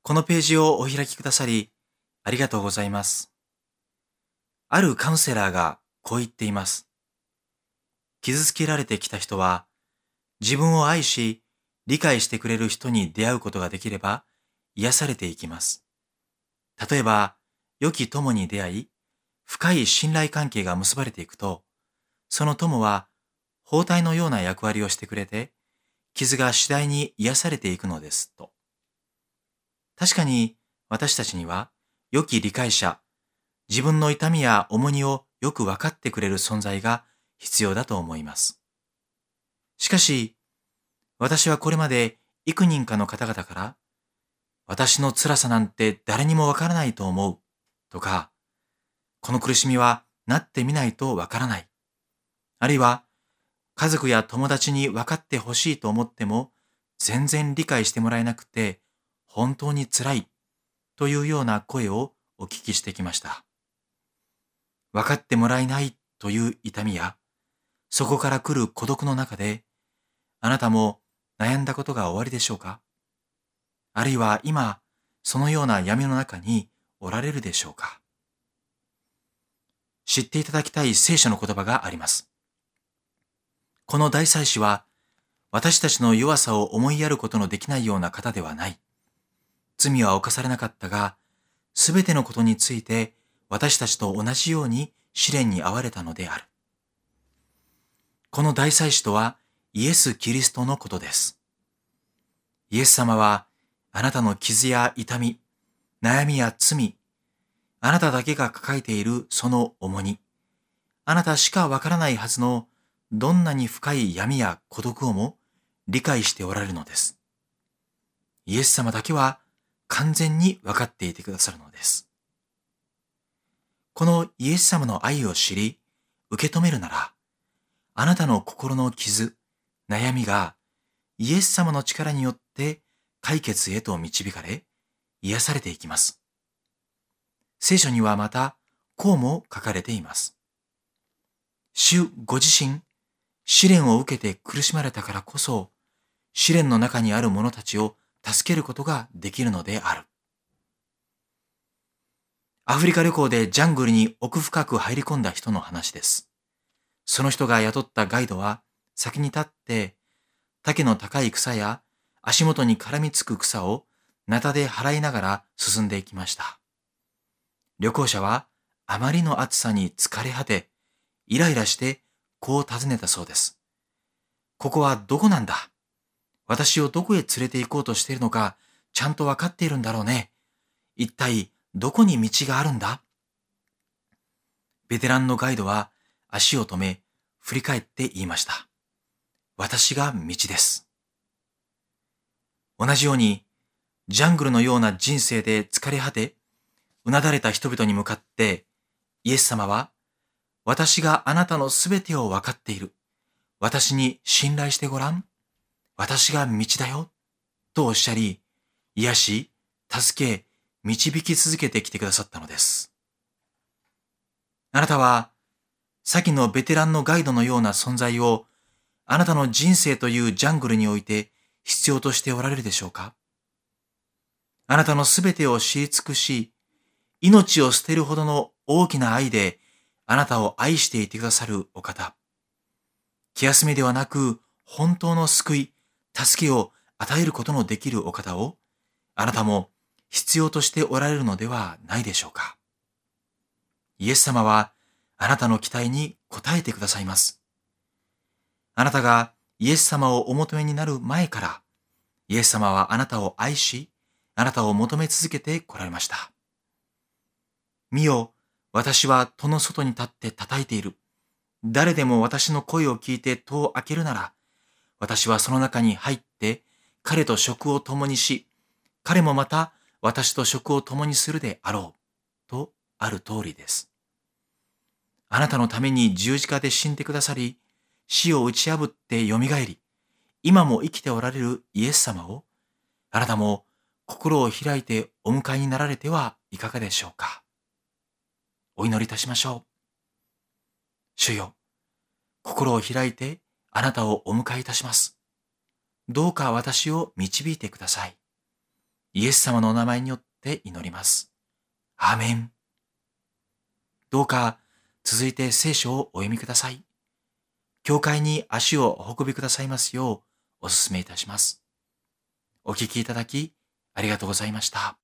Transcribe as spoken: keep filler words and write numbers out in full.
このページをお開きくださり、ありがとうございます。あるカウンセラーがこう言っています。傷つけられてきた人は、自分を愛し、理解してくれる人に出会うことができれば、癒されていきます。例えば、良き友に出会い、深い信頼関係が結ばれていくと、その友は包帯のような役割をしてくれて、傷が次第に癒されていくのですと。確かに私たちには良き理解者、自分の痛みや重荷をよく分かってくれる存在が必要だと思います。しかし、私はこれまで幾人かの方々から、私の辛さなんて誰にもわからないと思うとか、この苦しみはなってみないとわからない。あるいは、家族や友達に分かってほしいと思っても、全然理解してもらえなくて、本当に辛いというような声をお聞きしてきました。分かってもらえないという痛みや、そこから来る孤独の中で、あなたも悩んだことがおありでしょうか？あるいは今、そのような闇の中におられるでしょうか？知っていただきたい聖書の言葉があります。この大祭司は、私たちの弱さを思いやることのできないような方ではない。罪は犯されなかったが、すべてのことについて私たちと同じように試練に遭われたのである。この大祭司とはイエス・キリストのことです。イエス様はあなたの傷や痛み、悩みや罪、あなただけが抱えているその重荷、あなたしかわからないはずのどんなに深い闇や孤独をも理解しておられるのです。イエス様だけは完全に分かっていてくださるのです。このイエス様の愛を知り、受け止めるなら、あなたの心の傷、悩みがイエス様の力によって解決へと導かれ、癒されていきます。聖書にはまた、こうも書かれています。主ご自身、試練を受けて苦しまれたからこそ、試練の中にある者たちを助けることができるのである。アフリカ旅行でジャングルに奥深く入り込んだ人の話です。その人が雇ったガイドは先に立って丈の高い草や足元に絡みつく草をナタで払いながら進んでいきました。旅行者はあまりの暑さに疲れ果て、イライラしてこう尋ねたそうです。ここはどこなんだ？私をどこへ連れて行こうとしているのかちゃんとわかっているんだろうね。一体どこに道があるんだ？ベテランのガイドは足を止め、振り返って言いました。私が道です。同じように、ジャングルのような人生で疲れ果て、うなだれた人々に向かって、イエス様は、私があなたのすべてを分かっている。私に信頼してごらん。私が道だよ。とおっしゃり、癒し、助け、導き続けてきてくださったのです。あなたは、先のベテランのガイドのような存在を、あなたの人生というジャングルにおいて必要としておられるでしょうか？あなたのすべてを知り尽くし、命を捨てるほどの大きな愛であなたを愛していてくださるお方。気休めではなく本当の救い、助けを与えることのできるお方をあなたも必要としておられるのではないでしょうか。イエス様はあなたの期待に応えてくださいます。あなたがイエス様をお求めになる前から、イエス様はあなたを愛し、あなたを求め続けて来られました。見よ、私は戸の外に立って叩いている。誰でも私の声を聞いて戸を開けるなら、私はその中に入って彼と食を共にし、彼もまた私と食を共にするであろう。とある通りです。あなたのために十字架で死んでくださり、死を打ち破って蘇り、今も生きておられるイエス様を、あなたも心を開いてお迎えになられてはいかがでしょうか。お祈りいたしましょう。主よ、心を開いてあなたをお迎えいたします。どうか私を導いてください。 イエス様のお名前によって祈ります。アーメン。どうか続いて聖書をお読みください。教会に足をお運びくださいますようお勧めいたします。お聞きいただきありがとうございました。